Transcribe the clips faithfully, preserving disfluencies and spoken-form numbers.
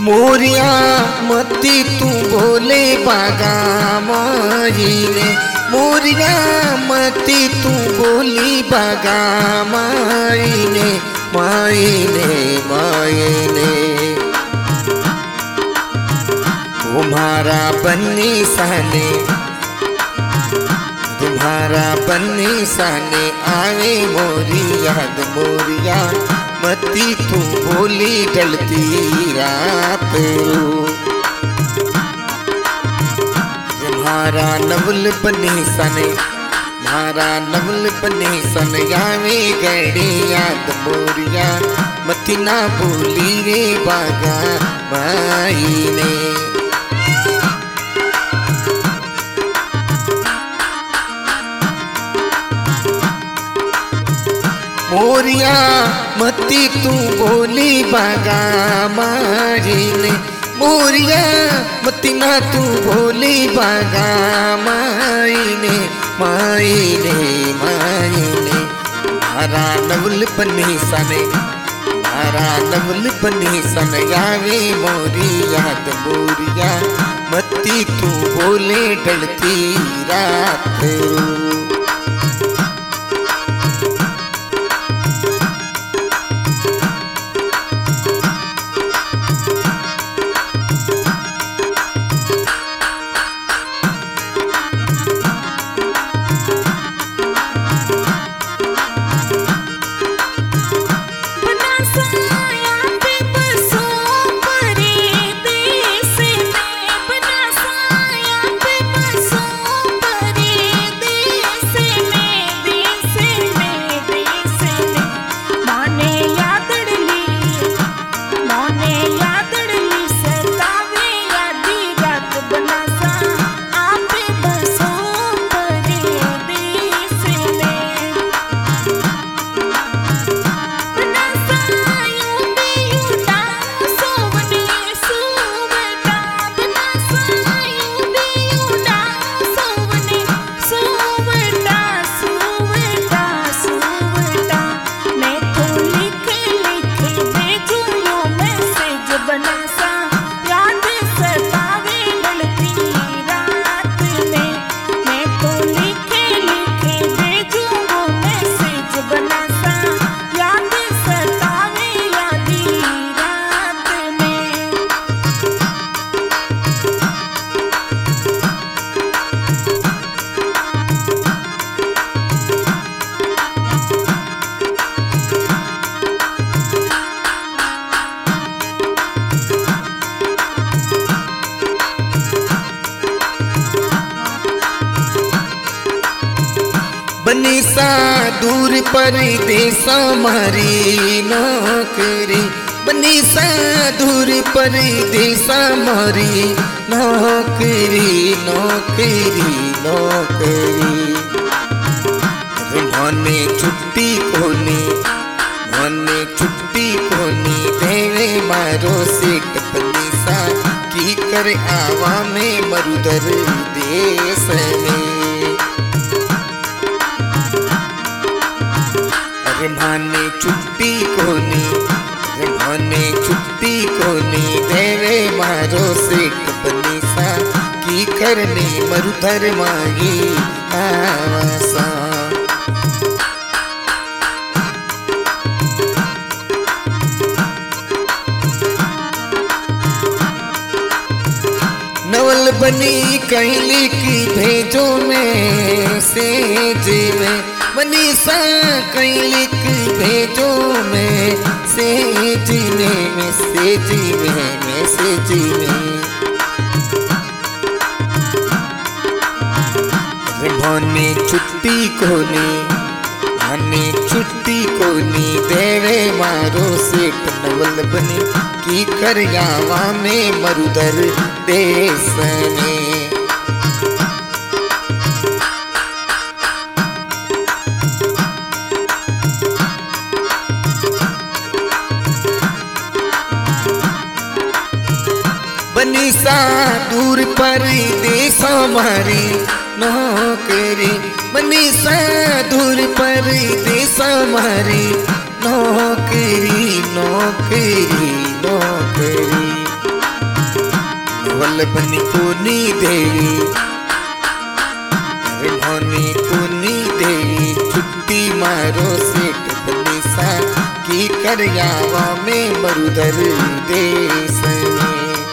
मोरिया मती तू बोले बागा माईने, मोरिया मती तू बोली बागा माईने, माईने माईने। तुम्हारा बन्नी साने, तुम्हारा बन्नी साने आवे मोरी याद, मोरिया मती तू बोली ढलती रात रू। तुम्हारा नवल बनी सने, तुम्हारा नवल बनी सन आवे गड़ी याद, मोरिया मती ना बोली रे बागा माईने। मोरिया मती तू बोली बागा माईने, मोरिया मती ना तू बोली बागा माईने, माईने माईने। मारा नवल बनी सने, मारा नवल बनी सन आवे मोरी याद, मोरिया मती तू बोले ढलती रात रू। बनी सा दूर परदेस मारी नौकरी, बनी सा दूर परदेस मारी नौकरी, नौकरी नौकरी। मने छुट्टी कोनी, मने छुट्टी कोनी देवे मारो सेठ, बनी सा की कर आवा में मरुदर देश में। माने छुट्टी कोनी, माने छुट्टी कोनी देवे मारो सेठ, बनी सा की करने मरुधर माही आवासा। नवल बनी कैली की भेजो में सेज में, बनी सा कैली की भेजो में सेज में, मैसेज में, मैसेज में। मने छुट्टी कोनी, मने छुट्टी कोनी देवे मारो सेठ, नवल बनी की कर आवा में मरुदर देश में। बनी सा दूर परदेस मारी नौकरी, बनी सा दूर परदेस मारी नौकरी, नौकरी नौकरी। नवल बनी कुनी देवी भनी कुनी देवी छुट्टी मारो सेठ बनी सा की करयावा में मरुधर देश में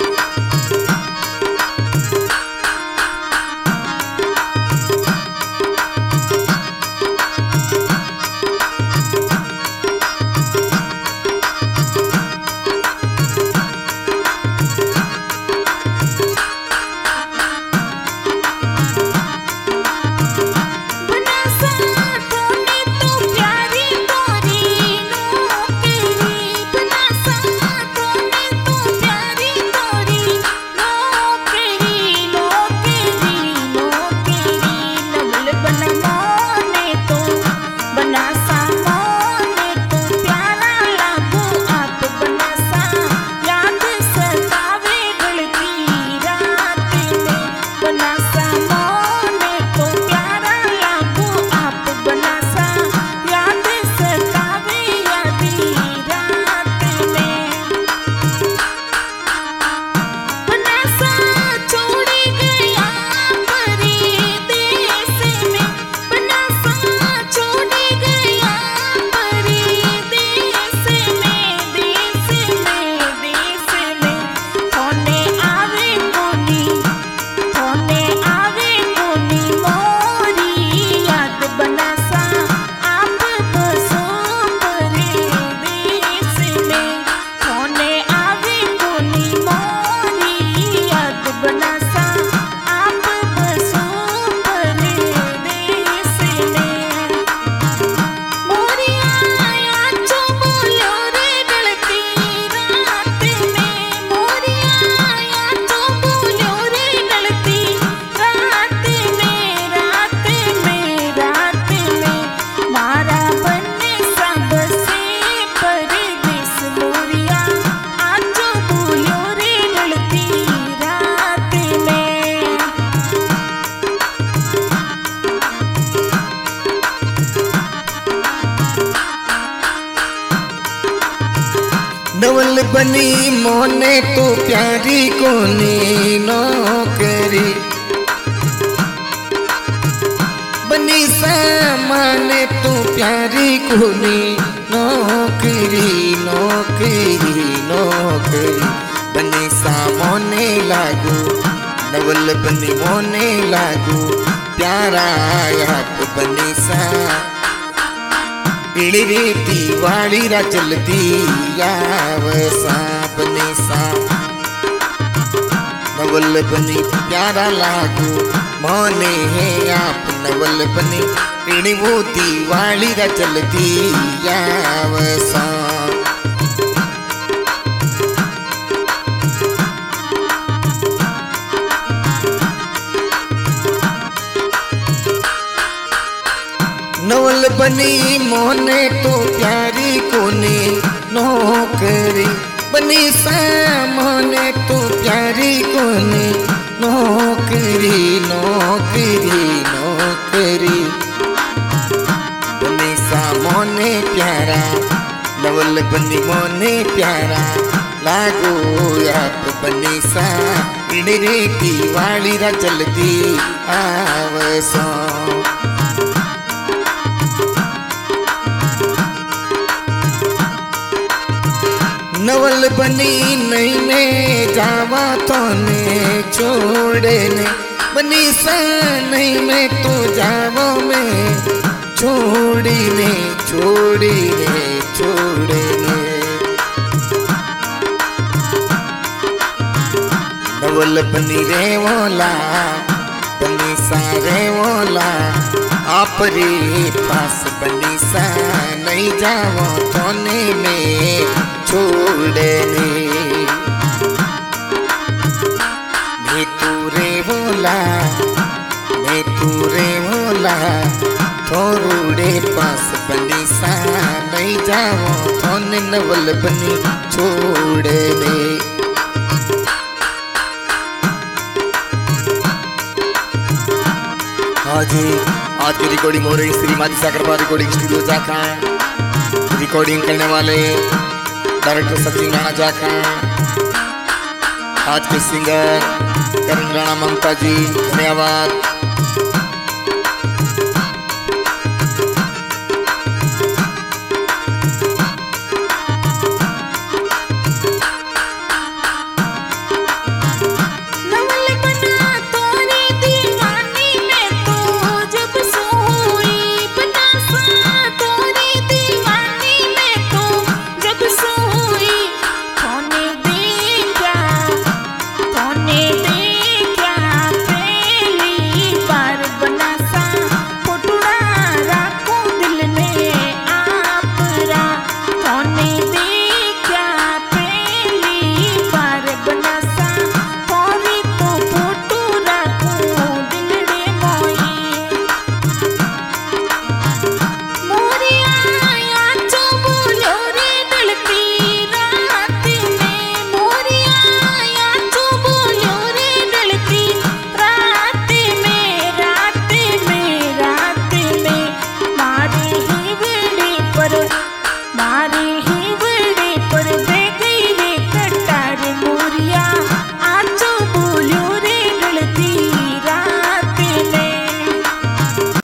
नवल बनी मोने तो प्यारी कोनी नौकरी बनी सामाने तो प्यारी कोनी नौकरी नौकरी नौकरी बनी सामोने लागू नवल बनी मोने लागू प्यारा याद बनी सा इड़ीती वाली रा चलती यावसा बनी सा नवल बनी प्यारा लागू मोने है आप नवल बनी इड़ीती वाली रा चलती यावसा नवल बनी मोने तो प्यारी कोने नौकरी बनी सामने तो प्यारी कोने नौकरी नौकरी नौकरी बनी सामने प्यारा नवल बनी मोने प्यारा लागो आप बनी सा इड़ीती वाली रा चलती आवसा नवल बनी नहीं में जावा तो ने छोड़े ने बनी सा नहीं में तो जावा में छोड़ी ने छोड़ी ने छोड़े ने नवल बनी रे वोला बनी सा रे वोला आप रे पास बनी सा नहीं जाओ तोने में छोड़ने मैं तूरे बोला मैं तूरे बोला थोड़े पास बनी सा नहीं जाओ तोने नवल बनी छोड़ने हाँ जी आज की रिकॉर्डिंग हो रही श्री माती साकरपा रिकॉर्डिंग स्टूडियो जाका रिकॉर्डिंग करने वाले डायरेक्टर सचिन राणा जाका आज के सिंगर करण राणा ममता जी, धन्यवाद।